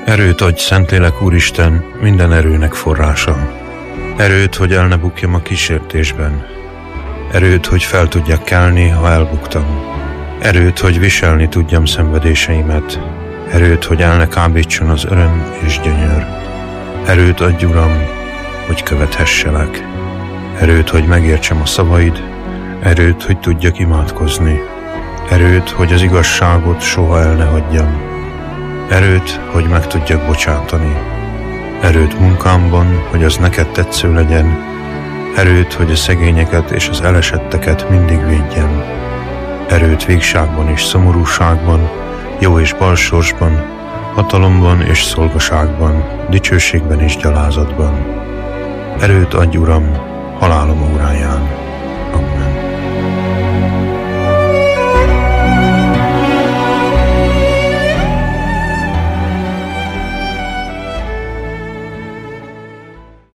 Erőt adj, Szentlélek Úristen, minden erőnek forrása. Erőt, hogy el ne bukjam a kísértésben. Erőt, hogy fel tudjak kelni, ha elbuktam. Erőt, hogy viselni tudjam szenvedéseimet. Erőt, hogy el ne kábítson az öröm és gyönyör. Erőt adj, Uram, hogy követhesselek. Erőt, hogy megértsem a szavaid. Erőt, hogy tudjak imádkozni. Erőt, hogy az igazságot soha el ne hagyjam. Erőt, hogy meg tudjak bocsátani. Erőt munkámban, hogy az neked tetsző legyen. Erőt, hogy a szegényeket és az elesetteket mindig védjem. Erőt végságban és szomorúságban, jó és bal sorsban, hatalomban és szolgaságban, dicsőségben és gyalázatban. Erőt adj, Uram, halálom óráján.